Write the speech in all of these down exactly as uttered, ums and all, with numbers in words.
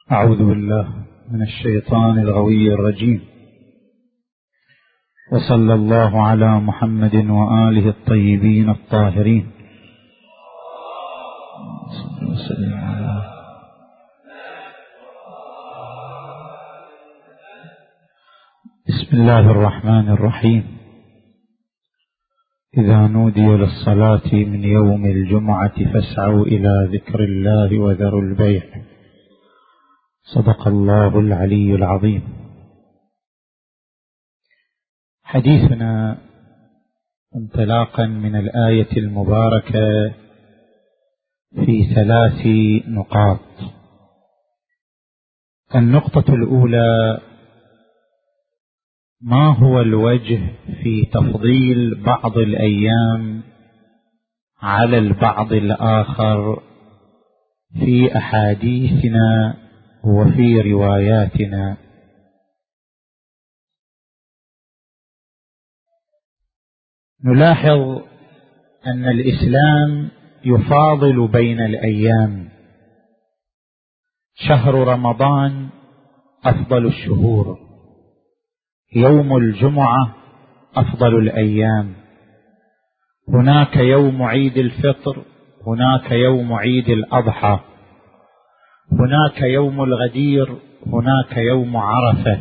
أعوذ بالله من الشيطان الغوي الرجيم، وصلى الله على محمد وآله الطيبين الطاهرين. بسم الله الرحمن الرحيم. إذا نودي للصلاة من يوم الجمعة فاسعوا إلى ذكر الله وذروا البيع. صدق الله العلي العظيم. حديثنا انطلاقا من الآية المباركة في ثلاث نقاط. النقطة الأولى: ما هو الوجه في تفضيل بعض الأيام على البعض الآخر في أحاديثنا وفي رواياتنا؟ نلاحظ أن الإسلام يفاضل بين الأيام. شهر رمضان أفضل الشهور، يوم الجمعة أفضل الأيام، هناك يوم عيد الفطر، هناك يوم عيد الأضحى، هناك يوم الغدير، هناك يوم عرفة.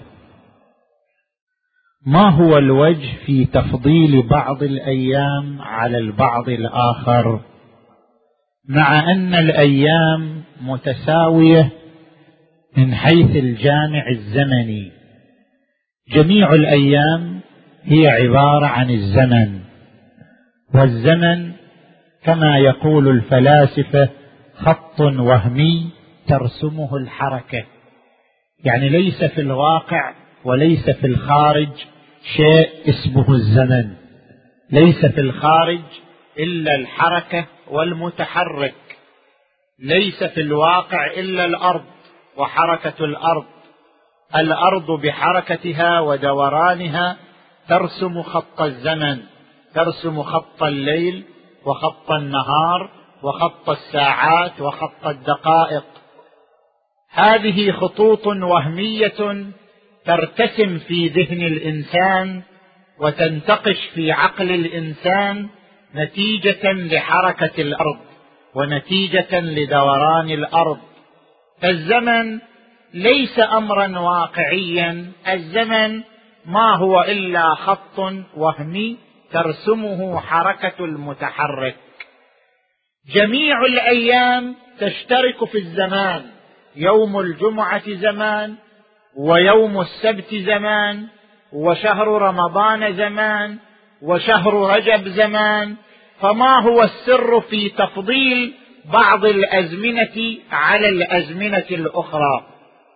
ما هو الوجه في تفضيل بعض الأيام على البعض الآخر مع أن الأيام متساوية من حيث الجامع الزمني؟ جميع الأيام هي عبارة عن الزمن، والزمن كما يقول الفلاسفة خط وهمي ترسمه الحركة، يعني ليس في الواقع وليس في الخارج شيء اسمه الزمن، ليس في الخارج إلا الحركة والمتحرك، ليس في الواقع إلا الأرض وحركة الأرض. الأرض بحركتها ودورانها ترسم خط الزمن، ترسم خط الليل وخط النهار وخط الساعات وخط الدقائق. هذه خطوط وهمية ترتسم في ذهن الإنسان وتنتقش في عقل الإنسان نتيجة لحركة الأرض ونتيجة لدوران الأرض. فالزمن ليس أمرا واقعيا، الزمن ما هو إلا خط وهمي ترسمه حركة المتحرك. جميع الأيام تشترك في الزمان، يوم الجمعة زمان، ويوم السبت زمان، وشهر رمضان زمان، وشهر رجب زمان. فما هو السر في تفضيل بعض الأزمنة على الأزمنة الأخرى؟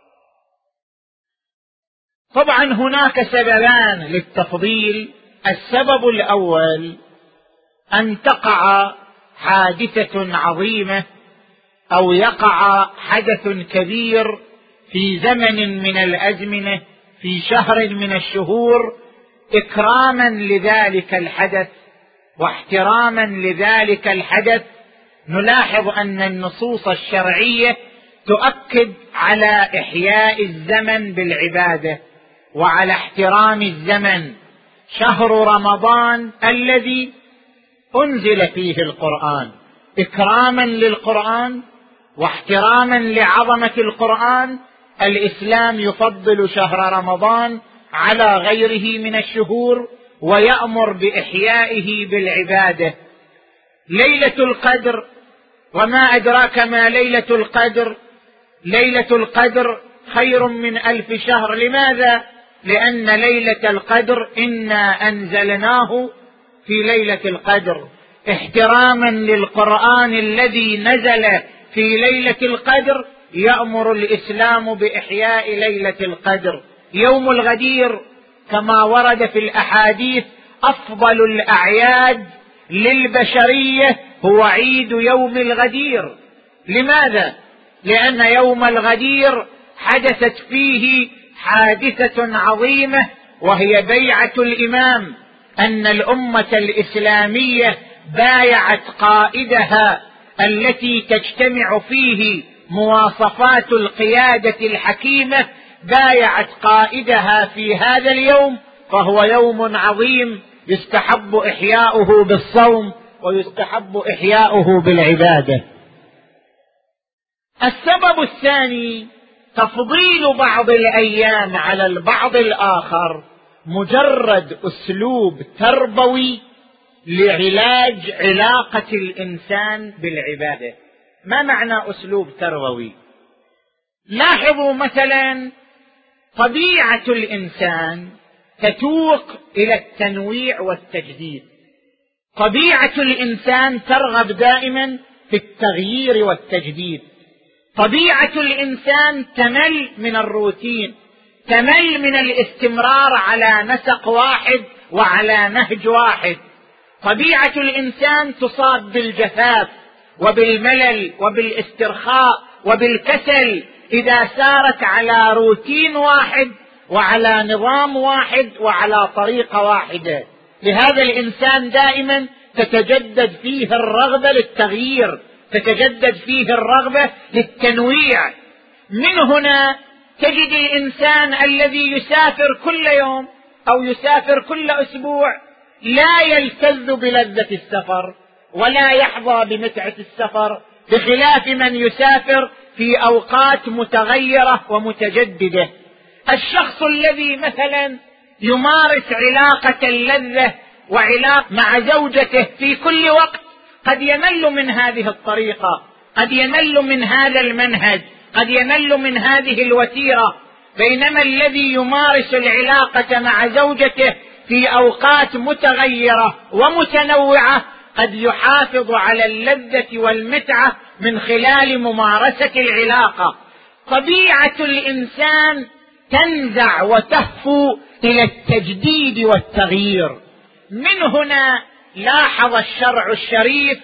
طبعا هناك سببان للتفضيل. السبب الأول أن تقع حادثة عظيمة أو يقع حدث كبير في زمن من الأزمنة، في شهر من الشهور، إكراما لذلك الحدث واحتراما لذلك الحدث. نلاحظ أن النصوص الشرعية تؤكد على إحياء الزمن بالعبادة وعلى احترام الزمن. شهر رمضان الذي أنزل فيه القرآن، إكراما للقرآن واحتراما لعظمة القرآن، الإسلام يفضل شهر رمضان على غيره من الشهور ويأمر بإحيائه بالعبادة. ليلة القدر، وما أدراك ما ليلة القدر؟ ليلة القدر خير من ألف شهر. لماذا؟ لأن ليلة القدر إنا أنزلناه في ليلة القدر، احتراما للقرآن الذي نزل في ليلة القدر. يأمر الإسلام بإحياء ليلة القدر. يوم الغدير كما ورد في الأحاديث أفضل الأعياد للبشرية هو عيد يوم الغدير. لماذا؟ لأن يوم الغدير حدثت فيه حادثة عظيمة، وهي بيعة الإمام، أن الأمة الإسلامية بايعت قائدها التي تجتمع فيه مواصفات القيادة الحكيمة بايعت قائدها في هذا اليوم، فهو يوم عظيم يستحب إحياؤه بالصوم ويستحب إحياؤه بالعبادة. السبب الثاني تفضيل بعض الأيام على البعض الآخر مجرد أسلوب تربوي لعلاج علاقة الإنسان بالعبادة. ما معنى أسلوب تربوي؟ لاحظوا مثلا طبيعة الإنسان تتوق إلى التنويع والتجديد. طبيعة الإنسان ترغب دائما في التغيير والتجديد. طبيعة الإنسان تمل من الروتين، تمل من الاستمرار على نسق واحد وعلى نهج واحد. طبيعة الإنسان تصاب بالجفاف وبالملل وبالاسترخاء وبالكسل إذا سارت على روتين واحد وعلى نظام واحد وعلى طريقة واحدة. لهذا الإنسان دائما تتجدد فيه الرغبة للتغيير، تتجدد فيه الرغبة للتنويع. من هنا تجد الإنسان الذي يسافر كل يوم أو يسافر كل أسبوع لا يلتذ بلذة السفر ولا يحظى بمتعة السفر، بخلاف من يسافر في أوقات متغيرة ومتجددة. الشخص الذي مثلا يمارس علاقة اللذة وعلاقة مع زوجته في كل وقت قد يمل من هذه الطريقة، قد يمل من هذا المنهج، قد يمل من هذه الوتيرة. بينما الذي يمارس العلاقة مع زوجته في أوقات متغيرة ومتنوعة قد يحافظ على اللذة والمتعة من خلال ممارسة العلاقة. طبيعة الإنسان تنزع وتهفو إلى التجديد والتغيير. من هنا لاحظ الشرع الشريف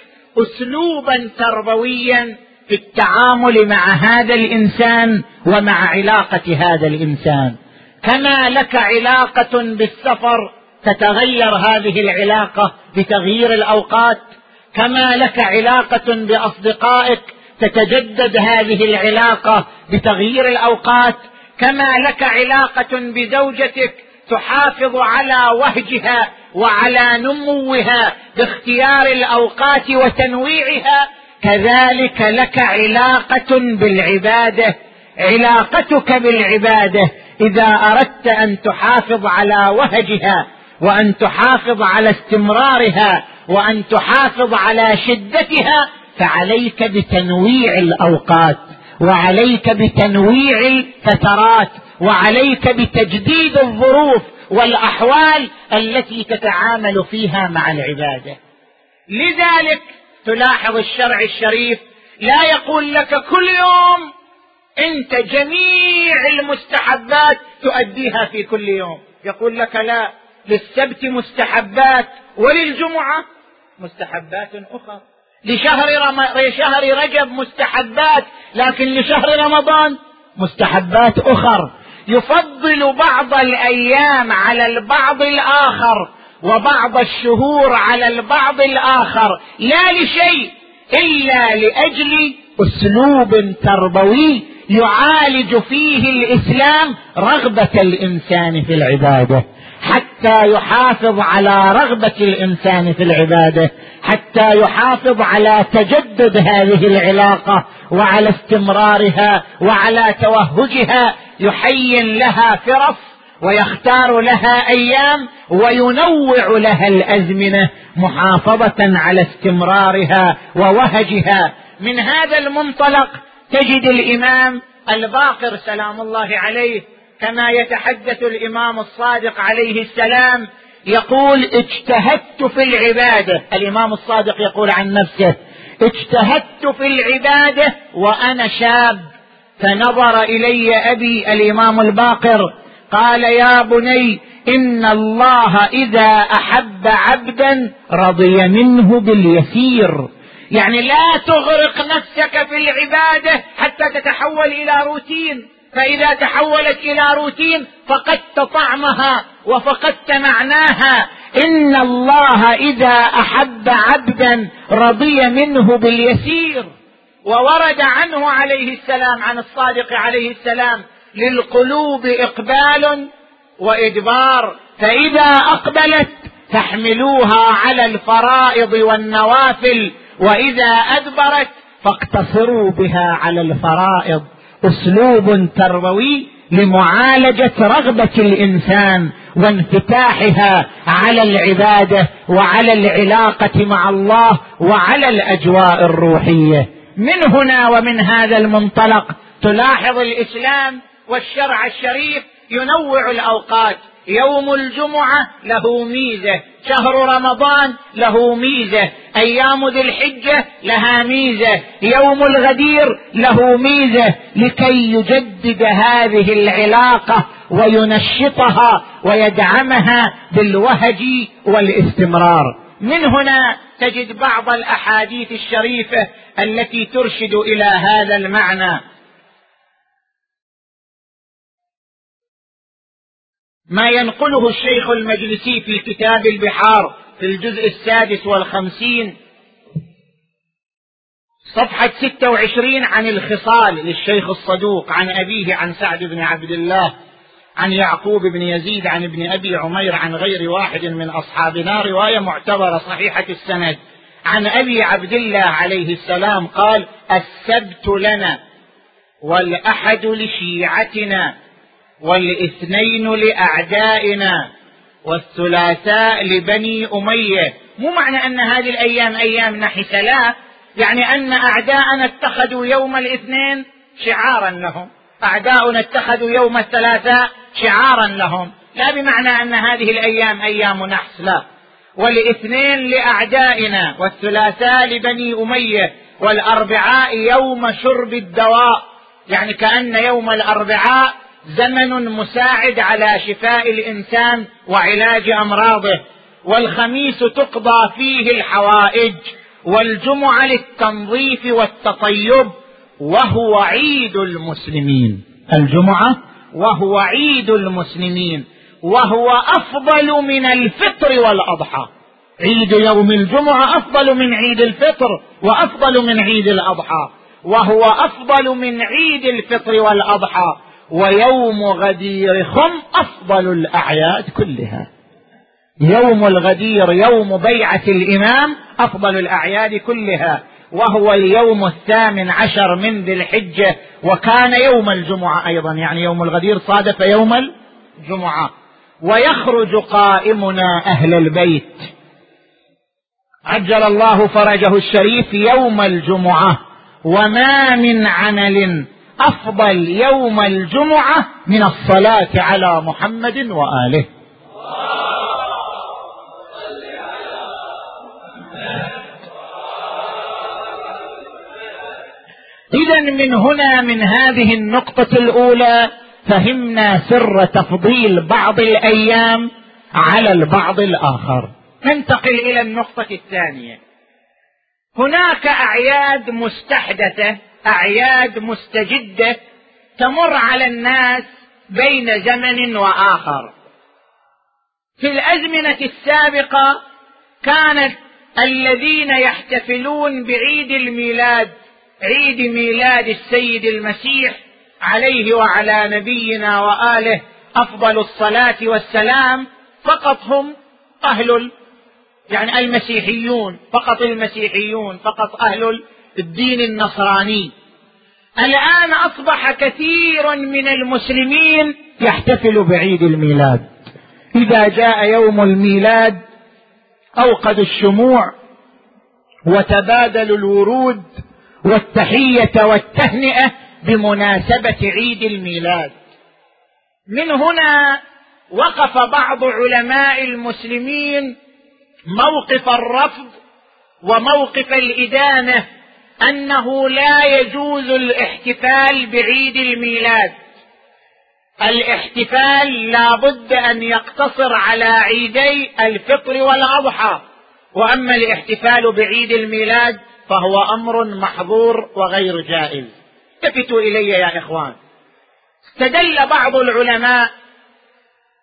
أسلوبا تربويا في التعامل مع هذا الإنسان ومع علاقة هذا الإنسان. كما لك علاقة بالسفر تتغير هذه العلاقة بتغيير الأوقات، كما لك علاقة بأصدقائك تتجدد هذه العلاقة بتغيير الأوقات، كما لك علاقة بزوجتك تحافظ على وهجها وعلى نموها باختيار الأوقات وتنويعها، كذلك لك علاقة بالعبادة. علاقتك بالعبادة إذا أردت أن تحافظ على وهجها وأن تحافظ على استمرارها وأن تحافظ على شدتها فعليك بتنويع الأوقات، وعليك بتنويع الفترات، وعليك بتجديد الظروف والأحوال التي تتعامل فيها مع العبادة. لذلك تلاحظ الشرع الشريف لا يقول لك كل يوم أنت جميع المستحبات تؤديها في كل يوم، يقول لك لا، للسبت مستحبات وللجمعة مستحبات أخرى، لشهر رم... لشهر رجب مستحبات، لكن لشهر رمضان مستحبات أخرى. يفضل بعض الأيام على البعض الآخر وبعض الشهور على البعض الآخر، لا لشيء إلا لأجل أسلوب تربوي يعالج فيه الإسلام رغبة الإنسان في العبادة، حتى يحافظ على رغبة الإنسان في العبادة، حتى يحافظ على تجدد هذه العلاقة وعلى استمرارها وعلى توهجها. يحين لها فرص ويختار لها أيام وينوع لها الأزمنة محافظة على استمرارها ووهجها. من هذا المنطلق تجد الإمام الباقر سلام الله عليه كما يتحدث الإمام الصادق عليه السلام يقول: اجتهدت في العبادة. الإمام الصادق يقول عن نفسه: اجتهدت في العبادة وأنا شاب، فنظر إلي أبي الإمام الباقر قال: يا بني، إن الله إذا أحب عبدا رضي منه باليسير. يعني لا تغرق نفسك في العبادة حتى تتحول إلى روتين، فإذا تحولت إلى روتين فقدت طعمها وفقدت معناها. إن الله إذا أحب عبدا رضي منه باليسير. وورد عنه عليه السلام عن الصادق عليه السلام: للقلوب إقبال وإدبار، فإذا أقبلت فاحملوها على الفرائض والنوافل، وإذا أدبرت فاقتصروا بها على الفرائض. أسلوب تربوي لمعالجة رغبة الإنسان وانفتاحها على العبادة وعلى العلاقة مع الله وعلى الأجواء الروحية. من هنا ومن هذا المنطلق تلاحظ الإسلام والشرع الشريف ينوع الأوقات. يوم الجمعة له ميزة، شهر رمضان له ميزة، أيام ذي الحجة لها ميزة، يوم الغدير له ميزة، لكي يجدد هذه العلاقة وينشطها ويدعمها بالوهج والاستمرار. من هنا تجد بعض الأحاديث الشريفة التي ترشد إلى هذا المعنى. ما ينقله الشيخ المجلسي في كتاب البحار في الجزء السادس والخمسين صفحة ستة وعشرين عن الخصال للشيخ الصدوق عن أبيه عن سعد بن عبد الله عن يعقوب بن يزيد عن ابن أبي عمير عن غير واحد من أصحابنا، رواية معتبرة صحيحة السند، عن أبي عبد الله عليه السلام قال: السبت لنا، والأحد لشيعتنا، والاثنين لأعدائنا، والثلاثاء لبني أمية. مو معنى أن هذه الأيام أيام نحس، لا، يعني أن أعداءنا اتخذوا يوم الاثنين شعارا لهم، أعداؤنا اتخذوا يوم الثلاثاء شعارا لهم، لا بمعنى أن هذه الأيام أيام نحس، لا. والاثنين لأعدائنا، والثلاثاء لبني أمية، والأربعاء يوم شرب الدواء، يعني كأن يوم الأربعاء زمن مساعد على شفاء الإنسان وعلاج أمراضه، والخميس تقضى فيه الحوائج، والجمعة للتنظيف والتطيب، وهو عيد المسلمين. الجمعة وهو عيد المسلمين، وهو أفضل من الفطر والأضحى. عيد يوم الجمعة أفضل من عيد الفطر وأفضل من عيد الأضحى، وهو أفضل من عيد الفطر والأضحى. ويوم غدير خم أفضل الأعياد كلها. يوم الغدير يوم بيعة الإمام أفضل الأعياد كلها، وهو اليوم الثامن عشر من ذي الحجة، وكان يوم الجمعة أيضا، يعني يوم الغدير صادف يوم الجمعة. ويخرج قائمنا أهل البيت عجل الله فرجه الشريف يوم الجمعة، وما من عمل أفضل يوم الجمعة من الصلاة على محمد وآله. إذن من هنا من هذه النقطة الأولى فهمنا سر تفضيل بعض الأيام على البعض الآخر. ننتقل إلى النقطة الثانية. هناك أعياد مستحدثة، أعياد مستجدة تمر على الناس بين زمن وآخر. في الأزمنة السابقة كانت الذين يحتفلون بعيد الميلاد، عيد ميلاد السيد المسيح عليه وعلى نبينا وآله أفضل الصلاة والسلام، فقط هم أهل يعني المسيحيون، فقط المسيحيون، فقط أهل الدين النصراني. الآن أصبح كثير من المسلمين يحتفل بعيد الميلاد. إذا جاء يوم الميلاد أوقدوا الشموع وتبادلوا الورود والتحية والتهنئة بمناسبة عيد الميلاد. من هنا وقف بعض علماء المسلمين موقف الرفض وموقف الإدانة، أنه لا يجوز الاحتفال بعيد الميلاد. الاحتفال لا بد أن يقتصر على عيدي الفطر والأضحى، وأما الاحتفال بعيد الميلاد فهو أمر محظور وغير جائز. التفتوا إلي يا إخوان. استدل بعض العلماء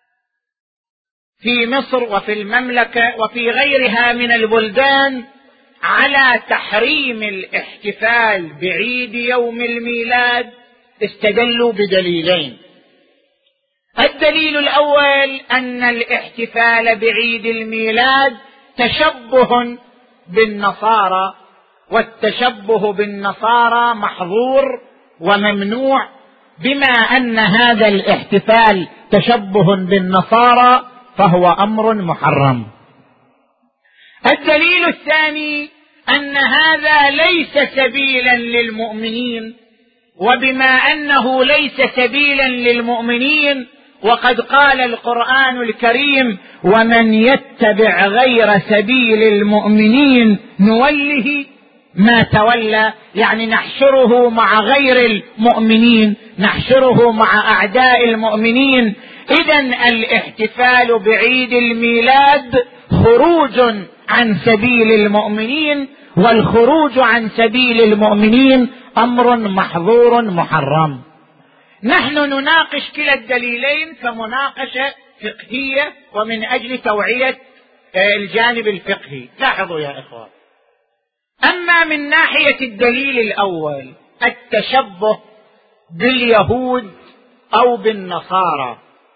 في مصر وفي المملكة وفي غيرها من البلدان على تحريم الاحتفال بعيد يوم الميلاد استدلوا بدليلين. الدليل الأول أن الاحتفال بعيد الميلاد تشبه بالنصارى، والتشبه بالنصارى محظور وممنوع، بما أن هذا الاحتفال تشبه بالنصارى فهو أمر محرم. الدليل الثاني أن هذا ليس سبيلا للمؤمنين، وبما أنه ليس سبيلا للمؤمنين وقد قال القرآن الكريم: ومن يتبع غير سبيل المؤمنين نوله ما تولى، يعني نحشره مع غير المؤمنين، نحشره مع أعداء المؤمنين. إذن الاحتفال بعيد الميلاد خروج عن سبيل المؤمنين، والخروج عن سبيل المؤمنين أمر محظور محرم. نحن نناقش كلا الدليلين كمناقشة فقهية ومن أجل توعية الجانب الفقهي. لاحظوا يا إخوان، أما من ناحية الدليل الأول التشبه باليهود أو بالنصارى،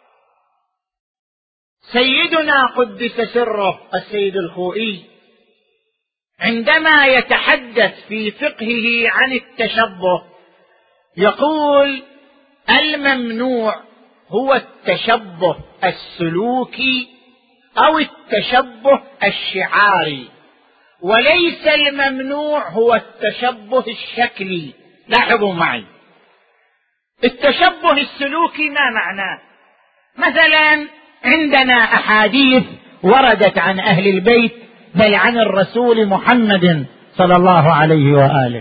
سيدنا قدس سره السيد الخوئي عندما يتحدث في فقهه عن التشبه يقول: الممنوع هو التشبه السلوكي أو التشبه الشعاري، وليس الممنوع هو التشبه الشكلي. لاحظوا معي، التشبه السلوكي ما معناه؟ مثلا عندنا أحاديث وردت عن أهل البيت بل عن الرسول محمد صلى الله عليه وآله: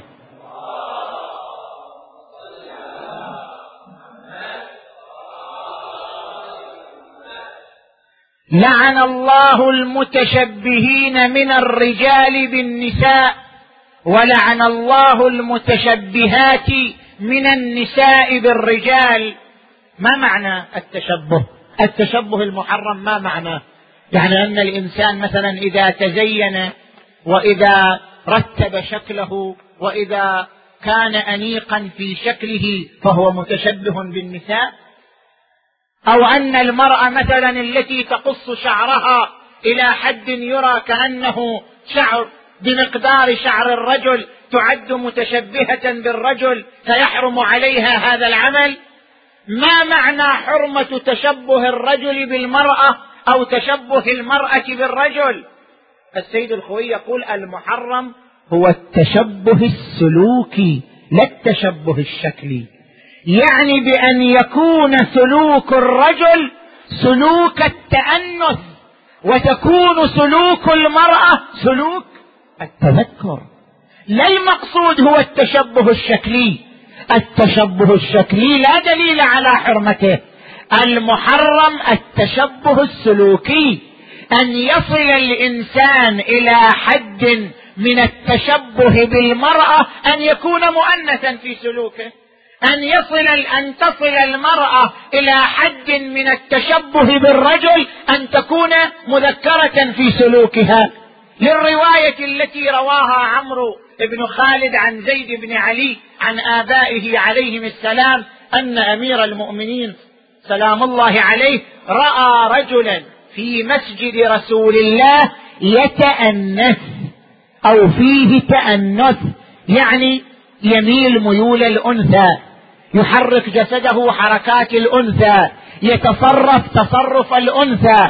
لعن الله المتشبهين من الرجال بالنساء، ولعن الله المتشبهات من النساء بالرجال. ما معنى التشبه؟ التشبه المحرم ما معناه؟ يعني أن الإنسان مثلا إذا تزين وإذا رتب شكله وإذا كان أنيقا في شكله فهو متشبه بالنساء؟ أو أن المرأة مثلا التي تقص شعرها إلى حد يرى كأنه شعر بمقدار شعر الرجل تعد متشبهة بالرجل فيحرم عليها هذا العمل؟ ما معنى حرمة تشبه الرجل بالمرأة أو تشبه المرأة بالرجل؟ السيد الخوئي يقول: المحرم هو التشبه السلوكي لا التشبه الشكلي، يعني بأن يكون سلوك الرجل سلوك التأنث وتكون سلوك المرأة سلوك التذكر. لا المقصود هو التشبه الشكلي، التشبه الشكلي لا دليل على حرمته. المحرم التشبه السلوكي، أن يصل الإنسان إلى حد من التشبه بالمرأة أن يكون مؤنثا في سلوكه، أن يصل أن تصل المرأة إلى حد من التشبه بالرجل أن تكون مذكرة في سلوكها. للرواية التي رواها عمرو بن خالد عن زيد بن علي عن آبائه عليهم السلام أن أمير المؤمنين سلام الله عليه رأى رجلا في مسجد رسول الله يتأنث أو فيه تأنث، يعني يميل ميول الأنثى، يحرك جسده حركات الأنثى، يتصرف تصرف الأنثى.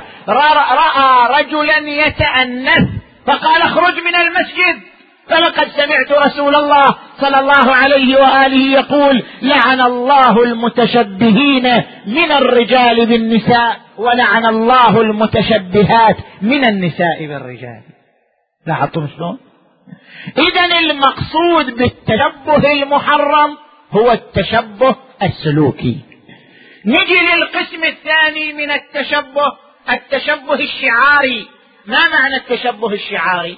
رأى رجلا يتأنث فقال: اخرج من المسجد، فلقد سمعت رسول الله صلى الله عليه وآله يقول: لعن الله المتشبهين من الرجال بالنساء، ولعن الله المتشبهات من النساء بالرجال. لاحظتم شلون؟ إذن المقصود بالتشبه المحرم هو التشبه السلوكي. نجي للقسم الثاني من التشبه، التشبه الشعاري. ما معنى التشبه الشعاري؟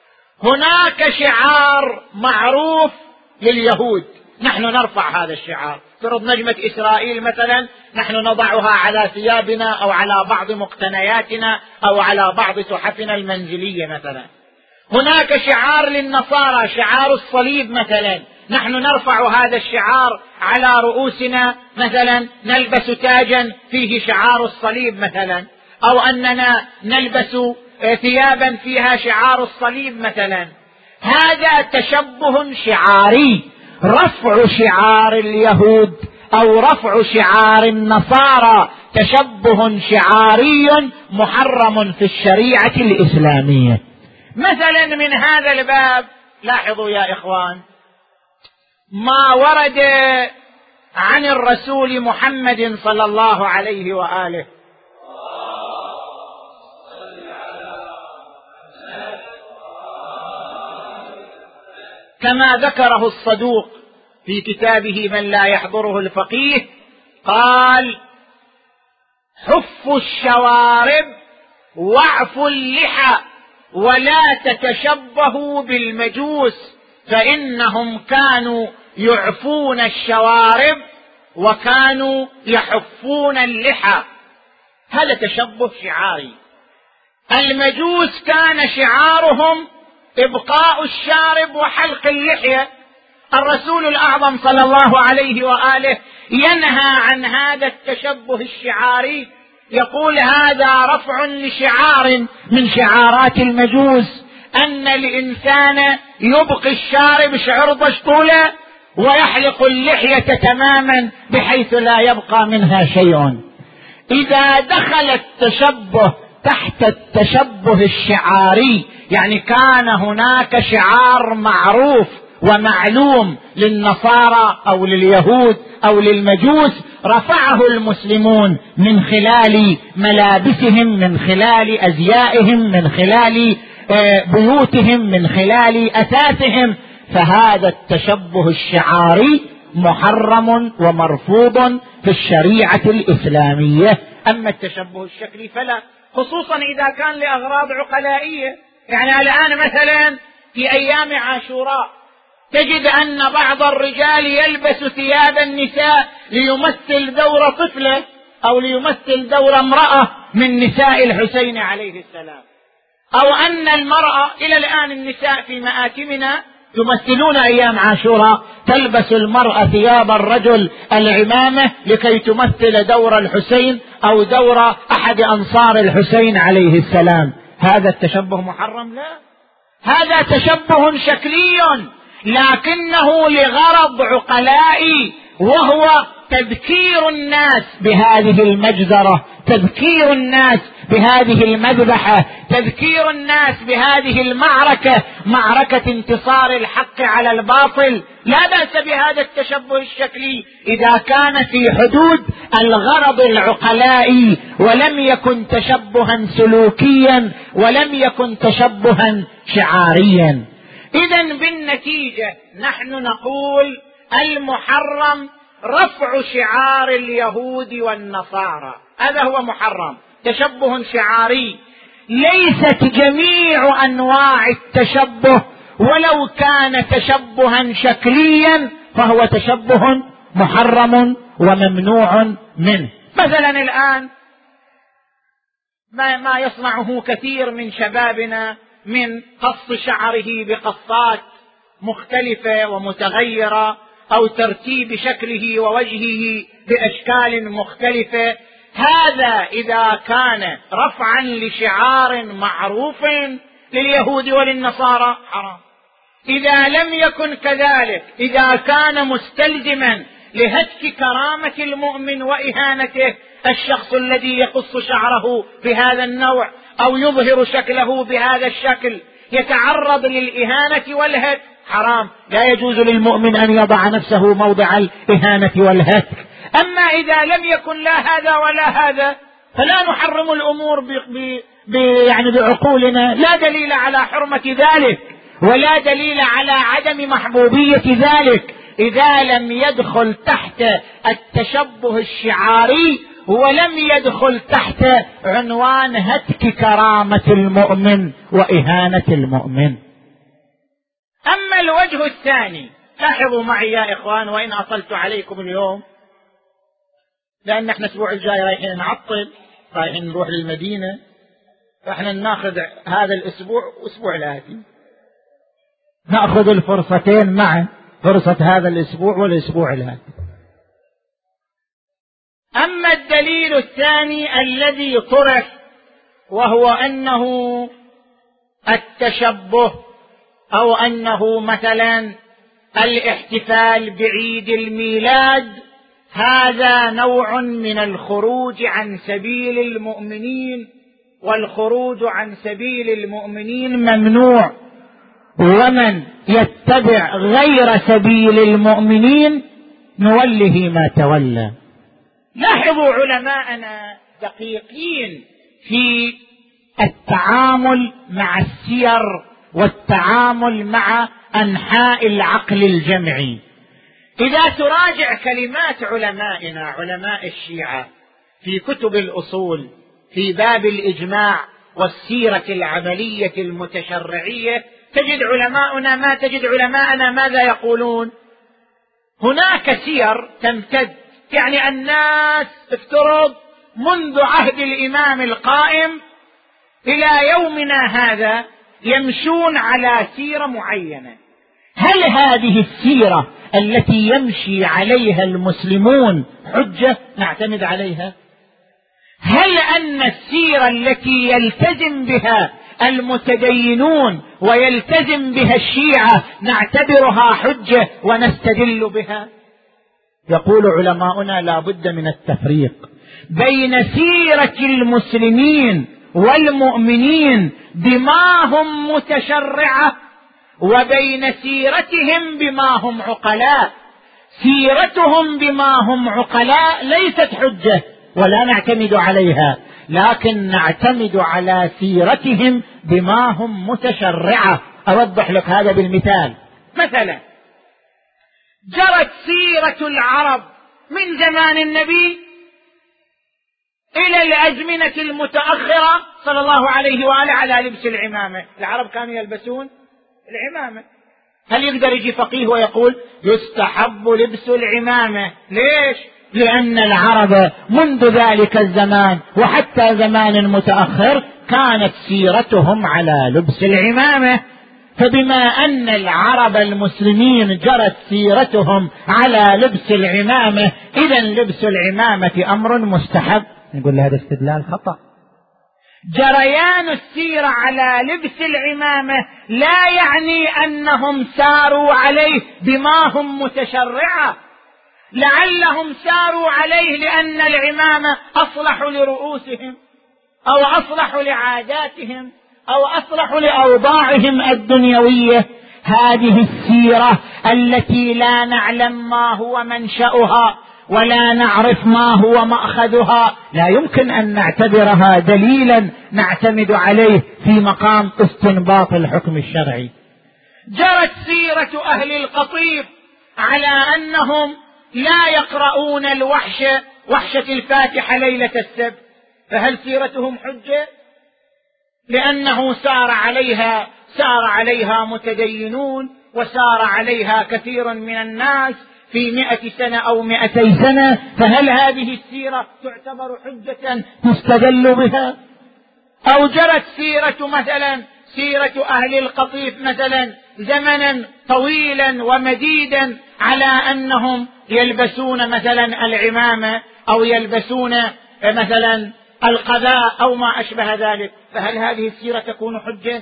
هناك شعار معروف لليهود، نحن نرفع هذا الشعار، فرض نجمة إسرائيل مثلا نحن نضعها على ثيابنا أو على بعض مقتنياتنا أو على بعض تحفنا المنزلية مثلا. هناك شعار للنصارى، شعار الصليب مثلا، نحن نرفع هذا الشعار على رؤوسنا، مثلا نلبس تاجا فيه شعار الصليب مثلا، أو أننا نلبس ثيابا فيها شعار الصليب مثلا. هذا تشبه شعاري. رفع شعار اليهود أو رفع شعار النصارى تشبه شعاري محرم في الشريعة الإسلامية. مثلا من هذا الباب لاحظوا يا إخوان ما ورد عن الرسول محمد صلى الله عليه وآله كما ذكره الصدوق في كتابه من لا يحضره الفقيه، قال: حفوا الشوارب واعفوا اللحى ولا تتشبهوا بالمجوس فإنهم كانوا يعفون الشوارب وكانوا يحفون اللحى. هذا تشبه شعاري. المجوس كان شعارهم إبقاء الشارب وحلق اللحية. الرسول الأعظم صلى الله عليه وآله ينهى عن هذا التشبه الشعاري، يقول هذا رفع لشعار من شعارات المجوس، أن الإنسان يبقي الشارب شعرض طوله ويحلق اللحية تماما بحيث لا يبقى منها شيء. إذا دخل التشبه تحت التشبه الشعاري، يعني كان هناك شعار معروف ومعلوم للنصارى أو لليهود أو للمجوس، رفعه المسلمون من خلال ملابسهم، من خلال أزيائهم، من خلال بيوتهم، من خلال أثاثهم، فهذا التشبه الشعاري محرم ومرفوض في الشريعة الإسلامية. أما التشبه الشكلي فلا، خصوصا إذا كان لأغراض عقلائية. يعني الآن مثلا في أيام عاشوراء تجد أن بعض الرجال يلبس ثياب النساء ليمثل دور طفلة أو ليمثل دور امرأة من نساء الحسين عليه السلام، أو أن المرأة إلى الآن النساء في مآتمنا تمثلون أيام عاشوراء تلبس المرأة ثياب الرجل العمامة لكي تمثل دور الحسين أو دور أحد أنصار الحسين عليه السلام. هذا التشبه محرم؟ لا، هذا تشبه شكلي لكنه لغرض عقلائي، وهو تذكير الناس بهذه المجزرة، تذكير الناس بهذه المذبحة، تذكير الناس بهذه المعركة، معركة انتصار الحق على الباطل. لا بأس بهذا التشبه الشكلي إذا كان في حدود الغرض العقلائي ولم يكن تشبها سلوكيا ولم يكن تشبها شعاريا. إذن بالنتيجة نحن نقول المحرم رفع شعار اليهود والنصارى، هذا هو محرم، تشبه شعاري. ليست جميع أنواع التشبه ولو كان تشبها شكليا فهو تشبه محرم وممنوع منه. مثلا الآن ما, ما يصنعه كثير من شبابنا من قص شعره بقصات مختلفة ومتغيرة، أو ترتيب شكله ووجهه بأشكال مختلفة، هذا إذا كان رفعا لشعار معروف لليهود وللنصارى حرام. إذا لم يكن كذلك، إذا كان مستلزما لهتك كرامة المؤمن وإهانته، الشخص الذي يقص شعره بهذا النوع أو يظهر شكله بهذا الشكل يتعرض للإهانة والهتك، حرام. لا يجوز للمؤمن أن يضع نفسه موضع الإهانة والهتك. أما إذا لم يكن لا هذا ولا هذا فلا نحرم الأمور ب... ب... ب... يعني بعقولنا، لا دليل على حرمة ذلك ولا دليل على عدم محبوبية ذلك إذا لم يدخل تحت التشبه الشعاري ولم يدخل تحت عنوان هتك كرامة المؤمن وإهانة المؤمن. أما الوجه الثاني، لاحظوا معي يا إخوان وإن أطلت عليكم اليوم، لأن احنا الأسبوع الجاي رايحين نعطل، رايحين نروح للمدينة، فاحنا ناخذ هذا الأسبوع وأسبوع الآتي نأخذ الفرصتين معا، فرصة هذا الأسبوع والأسبوع الآتي. أما الدليل الثاني الذي طرح وهو أنه التشبه أو أنه مثلا الاحتفال بعيد الميلاد، هذا نوع من الخروج عن سبيل المؤمنين، والخروج عن سبيل المؤمنين ممنوع، ومن يتبع غير سبيل المؤمنين نوله ما تولى. لاحظوا علماءنا دقيقين في التعامل مع السير والتعامل مع أنحاء العقل الجمعي. إذا تراجع كلمات علمائنا علماء الشيعة في كتب الأصول في باب الإجماع والسيرة العملية المتشرعية، تجد علماؤنا ما تجد علماءنا ماذا يقولون؟ هناك سير تمتد، يعني الناس افترض منذ عهد الإمام القائم إلى يومنا هذا يمشون على سيرة معينة. هل هذه السيرة التي يمشي عليها المسلمون حجة نعتمد عليها؟ هل أن السيرة التي يلتزم بها المتدينون ويلتزم بها الشيعة نعتبرها حجة ونستدل بها؟ يقول علماؤنا لا بد من التفريق بين سيرة المسلمين والمؤمنين بما هم متشرعة وبين سيرتهم بما هم عقلاء. سيرتهم بما هم عقلاء ليست حجة ولا نعتمد عليها، لكن نعتمد على سيرتهم بما هم متشرعة. أوضح لك هذا بالمثال. مثلا جرت سيرة العرب من زمان النبي إلى الأزمنة المتأخرة صلى الله عليه وآله على لبس العمامة. العرب كانوا يلبسون العمامة. هل يقدر يجي فقيه ويقول يستحب لبس العمامة؟ ليش؟ لأن العرب منذ ذلك الزمان وحتى زمان متأخر كانت سيرتهم على لبس العمامة. فبما أن العرب المسلمين جرت سيرتهم على لبس العمامة، إذن لبس العمامة أمر مستحب. نقول هذا استدلال خطأ. جريان السيرة على لبس العمامة لا يعني أنهم ساروا عليه بما هم متشرعة، لعلهم ساروا عليه لأن العمامة أصلح لرؤوسهم أو أصلح لعاداتهم أو أصلح لأوضاعهم الدنيوية. هذه السيرة التي لا نعلم ما هو منشأها ولا نعرف ما هو مأخذها لا يمكن أن نعتبرها دليلا نعتمد عليه في مقام استنباط الحكم الشرعي. جرت سيرة أهل القطيف على أنهم لا يقرؤون الوحشة وحشة الفاتحة ليلة السبت، فهل سيرتهم حجة؟ لأنه سار عليها سار عليها متدينون وسار عليها كثير من الناس في مئة سنة أو مئتي سنة، فهل هذه السيرة تعتبر حجة تستدل بها؟ أو جرت سيرة مثلا سيرة أهل القطيف مثلا زمنا طويلا ومديدا على أنهم يلبسون مثلا العمامة أو يلبسون مثلا القباء أو ما أشبه ذلك، فهل هذه السيرة تكون حجة؟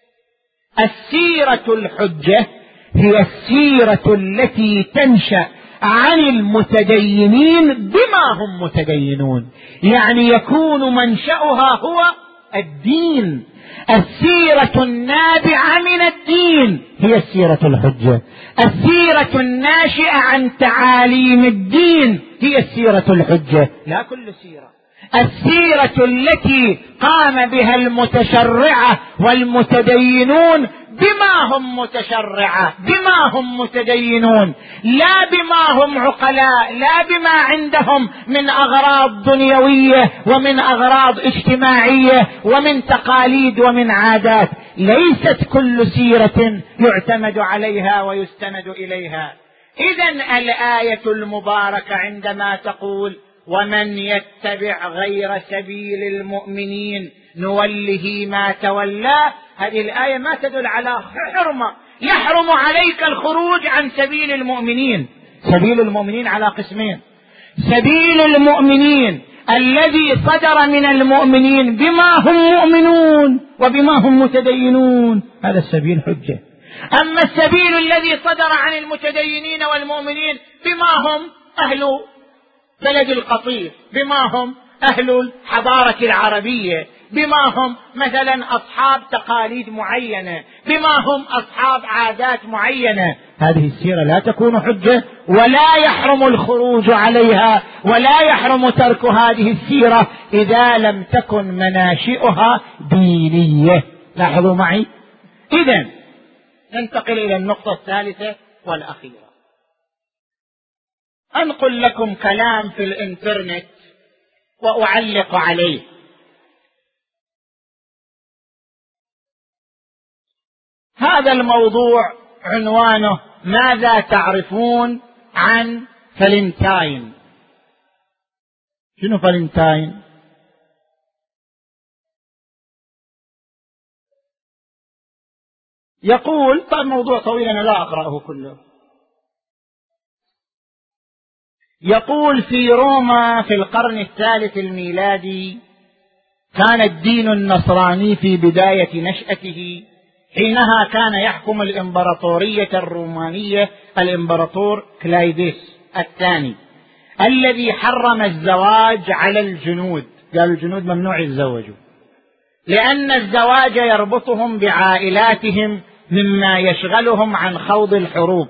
السيرة الحجة هي السيرة التي تنشأ عن المتدينين بما هم متدينون، يعني يكون منشأها هو الدين. السيرة النابعة من الدين هي السيرة الحجة. السيرة الناشئة عن تعاليم الدين هي السيرة الحجة، لا كل سيرة. السيرة التي قام بها المتشرعة والمتدينون بما هم متشرعة بما هم متدينون، لا بما هم عقلاء، لا بما عندهم من أغراض دنيوية ومن أغراض اجتماعية ومن تقاليد ومن عادات. ليست كل سيرة يعتمد عليها ويستند إليها. إذن الآية المباركة عندما تقول ومن يتبع غير سبيل المؤمنين نوله ما تولى، هذه الآية ما تدل على حرمة يحرم عليك الخروج عن سبيل المؤمنين. سبيل المؤمنين على قسمين: سبيل المؤمنين الذي صدر من المؤمنين بما هم مؤمنون وبما هم متدينون، هذا السبيل حجة. أما السبيل الذي صدر عن المتدينين والمؤمنين بما هم أهل بلد القطيف، بما هم أهل الحضارة العربية، بما هم مثلا أصحاب تقاليد معينة، بما هم أصحاب عادات معينة، هذه السيرة لا تكون حجة، ولا يحرم الخروج عليها، ولا يحرم ترك هذه السيرة إذا لم تكن مناشئها دينية. لاحظوا معي. إذن ننتقل إلى النقطة الثالثة والأخيرة. أنقل لكم كلام في الإنترنت وأعلق عليه. هذا الموضوع عنوانه: ماذا تعرفون عن فالنتاين؟ شنو فالنتاين؟ يقول، طبعا موضوع طويل أنا لا أقرأه كله. يقول: في روما في القرن الثالث الميلادي كان الدين النصراني في بداية نشأته، حينها كان يحكم الإمبراطورية الرومانية الإمبراطور كلايديس الثاني، الذي حرم الزواج على الجنود. قال الجنود ممنوع يتزوجوا، لأن الزواج يربطهم بعائلاتهم مما يشغلهم عن خوض الحروب.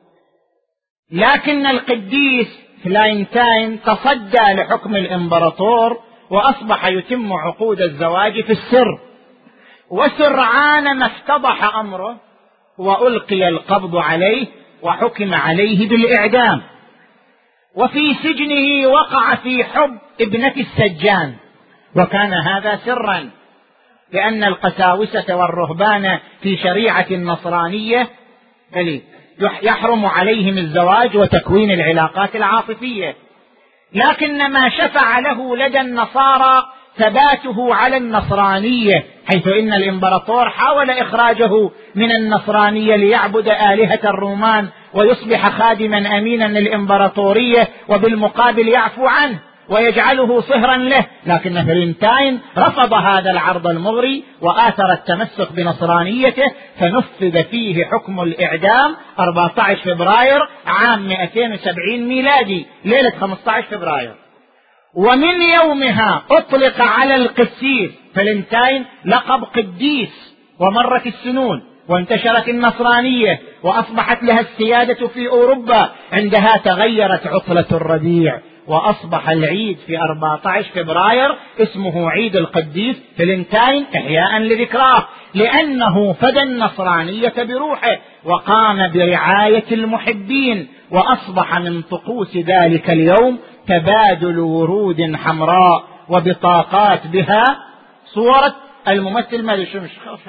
لكن القديس فالنتاين تصدى لحكم الإمبراطور، وأصبح يتم عقود الزواج في السر، وسرعان ما افتضح أمره وألقي القبض عليه وحكم عليه بالإعدام. وفي سجنه وقع في حب ابنة السجان، وكان هذا سرا، لأن القساوسة والرهبان في شريعة النصرانية يحرم عليهم الزواج وتكوين العلاقات العاطفية. لكن ما شفع له لدى النصارى ثباته على النصرانية، حيث إن الإمبراطور حاول إخراجه من النصرانية ليعبد آلهة الرومان ويصبح خادما أمينا للإمبراطورية، وبالمقابل يعفو عنه ويجعله صهرا له. لكن فالنتاين رفض هذا العرض المغري وآثر التمسك بنصرانيته، فنفذ فيه حكم الإعدام أربعة عشر فبراير عام مئتين وسبعين ميلادي، ليلة خمسة عشر فبراير. ومن يومها أطلق على القسيس فالنتاين لقب قديس، ومرت السنون وانتشرت النصرانية وأصبحت لها السيادة في أوروبا. عندها تغيرت عطلة الربيع، وأصبح العيد في أربعة عشر فبراير اسمه عيد القديس فالنتاين إحياء لذكراه، لأنه فدى النصرانية بروحه وقام برعاية المحبين. وأصبح من طقوس ذلك اليوم تبادل ورود حمراء وبطاقات بها صورة الممثل مالشمش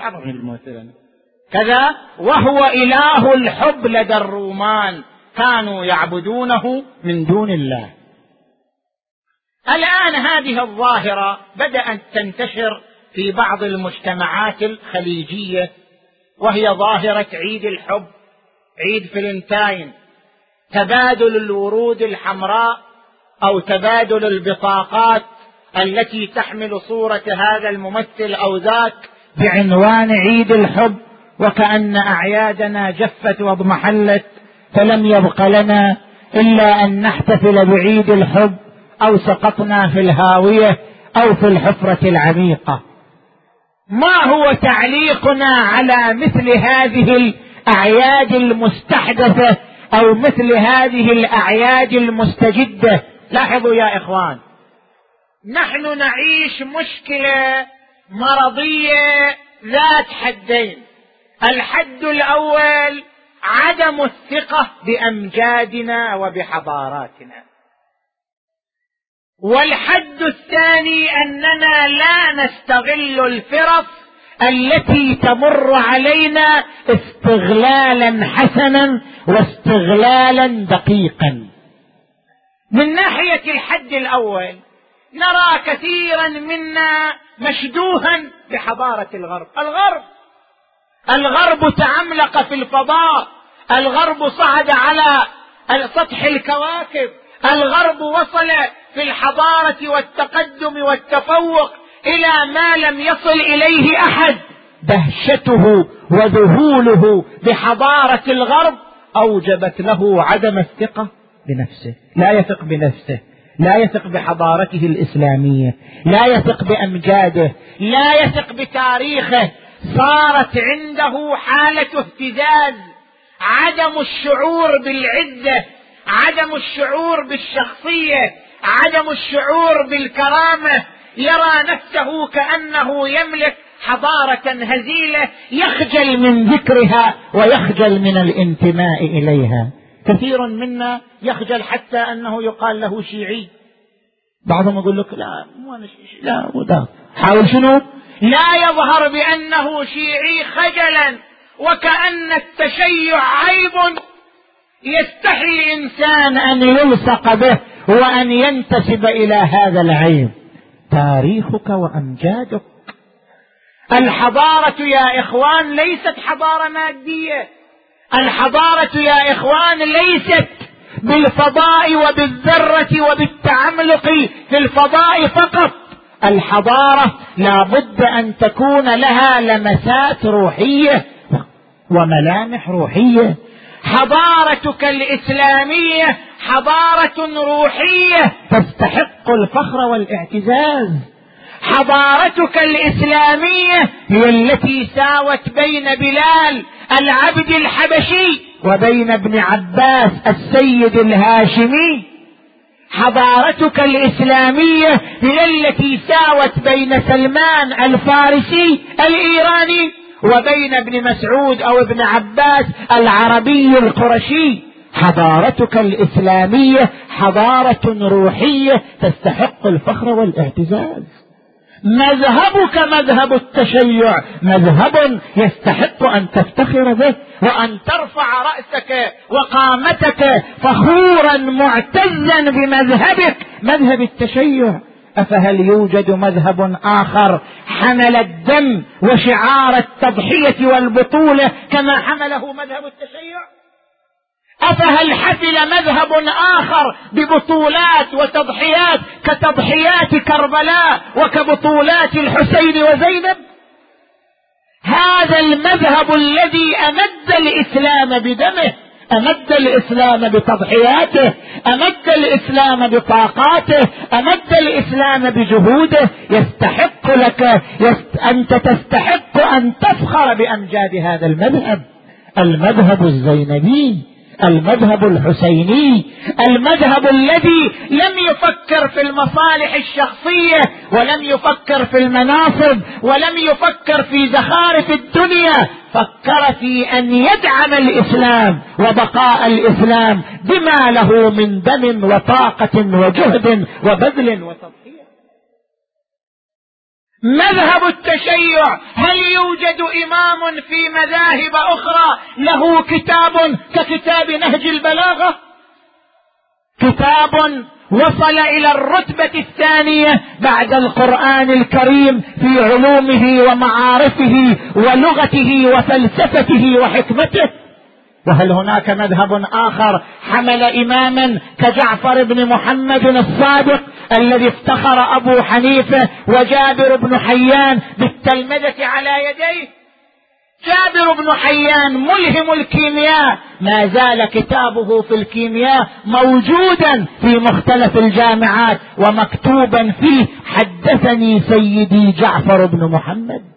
كذا، وهو إله الحب لدى الرومان، كانوا يعبدونه من دون الله. الآن هذه الظاهرة بدأت تنتشر في بعض المجتمعات الخليجية، وهي ظاهرة عيد الحب، عيد فالنتاين، تبادل الورود الحمراء أو تبادل البطاقات التي تحمل صورة هذا الممثل أو ذاك بعنوان عيد الحب، وكأن أعيادنا جفت واضمحلت، فلم يبق لنا إلا أن نحتفل بعيد الحب، أو سقطنا في الهاوية أو في الحفرة العميقة. ما هو تعليقنا على مثل هذه الأعياد المستحدثة أو مثل هذه الأعياد المستجدة؟ لاحظوا يا إخوان، نحن نعيش مشكلة مرضية ذات حدين. الحد الأول عدم الثقة بأمجادنا وبحضاراتنا، والحد الثاني أننا لا نستغل الفرص التي تمر علينا استغلالا حسنا واستغلالا دقيقا. من ناحية الحد الأول نرى كثيرا منا مشدوها بحضارة الغرب. الغرب الغرب تعملق في الفضاء، الغرب صعد على سطح الكواكب، الغرب وصل في الحضارة والتقدم والتفوق إلى ما لم يصل إليه أحد. دهشته وذهوله بحضارة الغرب أوجبت له عدم الثقة بنفسه، لا يثق بنفسه، لا يثق بحضارته الإسلامية، لا يثق بأمجاده، لا يثق بتاريخه. صارت عنده حالة اهتزاز، عدم الشعور بالعزة، عدم الشعور بالشخصية، عدم الشعور بالكرامة. يرى نفسه كأنه يملك حضارة هزيلة يخجل من ذكرها ويخجل من الانتماء إليها. كثير منا يخجل حتى أنه يقال له شيعي. بعضهم يقول لك لا مو أنا شيعي، لا وده حاول شنو لا يظهر بأنه شيعي خجلا، وكأن التشيع عيب يستحي الإنسان أن يلصق به وأن ينتسب إلى هذا العيب. تاريخك وأمجادك. الحضارة يا إخوان ليست حضارة مادية، الحضارة يا إخوان ليست بالفضاء وبالذرة وبالتعملق في الفضاء فقط. الحضارة لا بد أن تكون لها لمسات روحية وملامح روحية. حضارتك الإسلامية حضارة روحية تستحق الفخر والاعتزاز. حضارتك الإسلامية هي التي ساوت بين بلال العبد الحبشي وبين ابن عباس السيد الهاشمي. حضارتك الإسلامية هي التي ساوت بين سلمان الفارسي الإيراني وبين ابن مسعود أو ابن عباس العربي القرشي. حضارتك الإسلامية حضارة روحية تستحق الفخر والاعتزاز. مذهبك مذهب التشيع مذهب يستحق أن تفتخر به وأن ترفع رأسك وقامتك فخورا معتزا بمذهبك، مذهب التشيع. أفهل يوجد مذهب آخر حمل الدم وشعار التضحية والبطولة كما حمله مذهب التشيع؟ أفهل حفل مذهب آخر ببطولات وتضحيات كتضحيات كربلاء وكبطولات الحسين وزينب؟ هذا المذهب الذي أمد الإسلام بدمه، أمد الإسلام بتضحياته، أمد الإسلام بطاقاته، أمد الإسلام بجهوده، يستحق لك يست... أنت تستحق أن تفخر بأمجاد هذا المذهب. المذهب الزينبي، المذهب الحسيني، المذهب الذي لم يفكر في المصالح الشخصية ولم يفكر في المناصب ولم يفكر في زخارف الدنيا، فكر في أن يدعم الإسلام وبقاء الإسلام بما له من دم وطاقة وجهد وبذل وتضحية. مذهب التشيع، هل يوجد إمام في مذاهب أخرى له كتاب ككتاب نهج البلاغة؟ كتاب وصل إلى الرتبة الثانية بعد القرآن الكريم في علومه ومعارفه ولغته وفلسفته وحكمته. وهل هناك مذهب آخر حمل إماما كجعفر بن محمد الصادق الذي افتخر أبو حنيفة وجابر بن حيان بالتلمذة على يديه؟ جابر بن حيان ملهم الكيمياء، ما زال كتابه في الكيمياء موجودا في مختلف الجامعات ومكتوبا فيه حدثني سيدي جعفر بن محمد.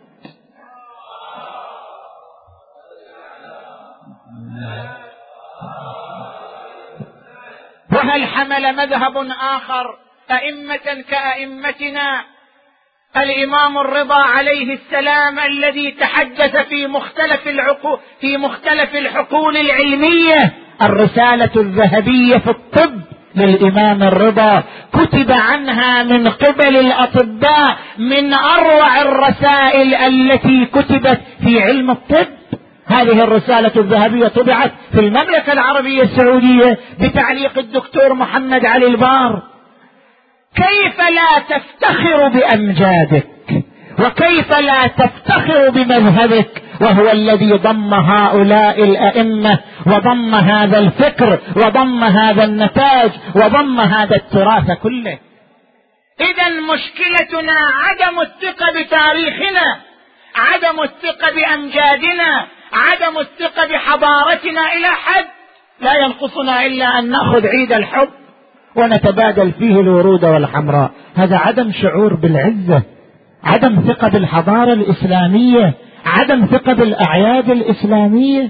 وهل حمل مذهب آخر أئمة كأئمتنا الإمام الرضا عليه السلام الذي تحدث في مختلف العقول في مختلف الحقول العلمية؟ الرسالة الذهبية في الطب للإمام الرضا كتب عنها من قبل الأطباء من أروع الرسائل التي كتبت في علم الطب. هذه الرسالة الذهبية طبعت في المملكة العربية السعودية بتعليق الدكتور محمد علي البار. كيف لا تفتخر بأمجادك وكيف لا تفتخر بمذهبك وهو الذي ضم هؤلاء الأئمة وضم هذا الفكر وضم هذا النتاج وضم هذا التراث كله. إذا مشكلتنا عدم الثقة بتاريخنا، عدم الثقة بأمجادنا، عدم الثقة بحضارتنا إلى حد لا ينقصنا إلا أن نأخذ عيد الحب ونتبادل فيه الورود والحمراء. هذا عدم شعور بالعزة، عدم ثقة بالحضارة الإسلامية، عدم ثقة بالأعياد الإسلامية.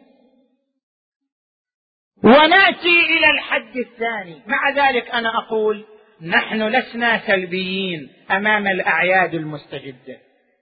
ونأتي إلى الحد الثاني. مع ذلك أنا أقول نحن لسنا سلبيين أمام الأعياد المستجدة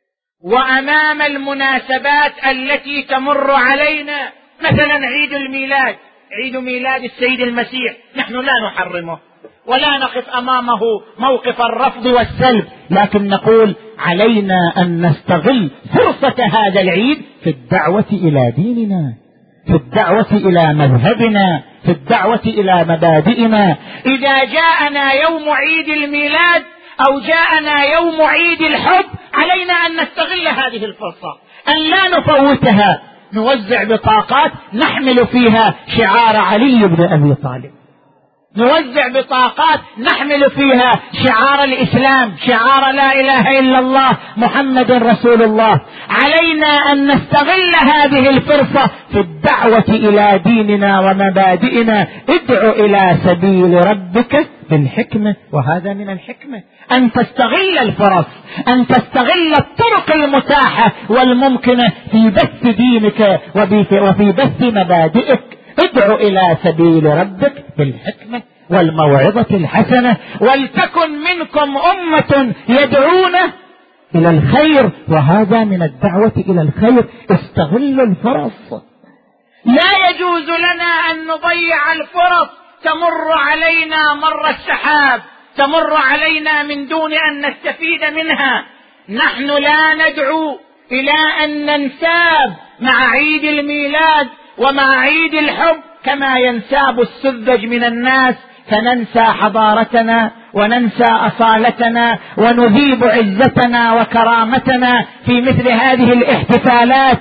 وأمام المناسبات التي تمر علينا، مثلا عيد الميلاد، عيد ميلاد السيد المسيح، نحن لا نحرمه ولا نقف أمامه موقف الرفض والسلب، لكن نقول علينا أن نستغل فرصة هذا العيد في الدعوة إلى ديننا، في الدعوة إلى مذهبنا، في الدعوة إلى مبادئنا. إذا جاءنا يوم عيد الميلاد أو جاءنا يوم عيد الحب علينا أن نستغل هذه الفرصة، أن لا نفوتها. نوزع بطاقات نحمل فيها شعار علي بن أبي طالب، نوزع بطاقات نحمل فيها شعار الإسلام، شعار لا إله إلا الله محمد رسول الله. علينا أن نستغل هذه الفرصة في الدعوة إلى ديننا ومبادئنا. ادع إلى سبيل ربك بالحكمة، وهذا من الحكمة أن تستغل الفرص، أن تستغل الطرق المتاحة والممكنة في بث دينك وفي بث مبادئك. ادع إلى سبيل ربك بالحكمة والموعظة الحسنة، ولتكن منكم أمة يدعون إلى الخير، وهذا من الدعوة إلى الخير. استغلوا الفرص، لا يجوز لنا أن نضيع الفرص تمر علينا مر السحاب، تمر علينا من دون أن نستفيد منها. نحن لا ندعو إلى أن ننساب مع عيد الميلاد ومع عيد الحب كما ينساب السذج من الناس، فننسى حضارتنا وننسى أصالتنا ونذيب عزتنا وكرامتنا في مثل هذه الاحتفالات،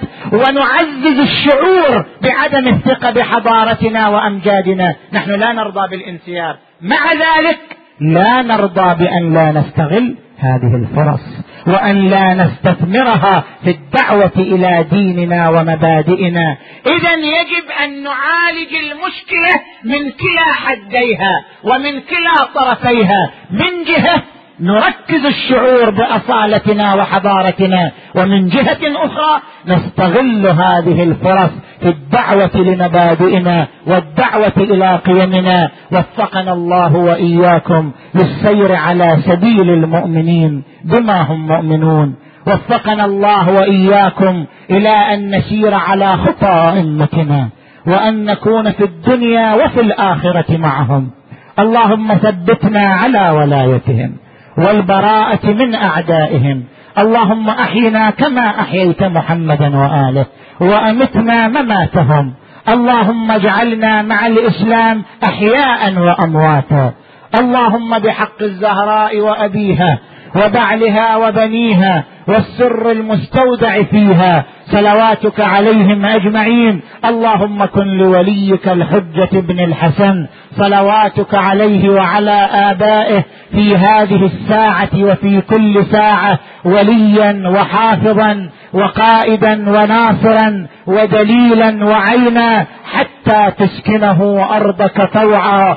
ونعزز الشعور بعدم الثقة بحضارتنا وأمجادنا. نحن لا نرضى بالانسياب، مع ذلك لا نرضى بأن لا نستغل هذه الفرص وأن لا نستثمرها في الدعوة إلى ديننا ومبادئنا. إذن يجب أن نعالج المشكلة من كلا حديها ومن كلا طرفيها. من جهة نركز الشعور بأصالتنا وحضارتنا، ومن جهة أخرى نستغل هذه الفرص في الدعوة لمبادئنا والدعوة إلى قيمنا. وفقنا الله وإياكم للسير على سبيل المؤمنين بما هم مؤمنون. وفقنا الله وإياكم إلى أن نسير على خطى أئمتنا وأن نكون في الدنيا وفي الآخرة معهم. اللهم ثبتنا على ولايتهم والبراءة من أعدائهم. اللهم أحينا كما أحييت محمدا وآله، وأمتنا مماتهم. اللهم اجعلنا مع الإسلام أحياء وأمواتا. اللهم بحق الزهراء وأبيها وبعلها وبنيها والسر المستودع فيها صلواتك عليهم أجمعين. اللهم كن لوليك الحجة بن الحسن صلواتك عليه وعلى آبائه في هذه الساعة وفي كل ساعة وليا وحافظا وقائدا وناصرا ودليلا وعينا، حتى تسكنه أرضك طوعا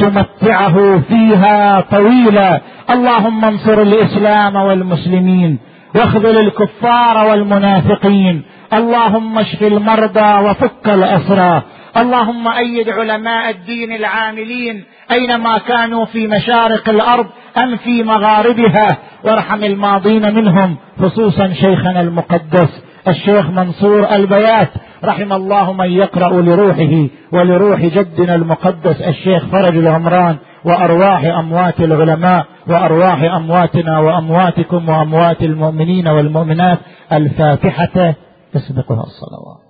وتمتعه فيها طويلا. اللهم انصر الإسلام والمسلمين واخذل الكفار والمنافقين. اللهم اشف المرضى وفك الأسرى. اللهم أيد علماء الدين العاملين أينما كانوا في مشارق الأرض أم في مغاربها، وارحم الماضين منهم، خصوصا شيخنا المقدس الشيخ منصور البيات، رحم الله من يقرأ لروحه ولروح جدنا المقدس الشيخ فرج العمران، وأرواح أموات العلماء وأرواح أمواتنا وأمواتكم وأموات المؤمنين والمؤمنات. الفاتحة تسبقها الصلوات.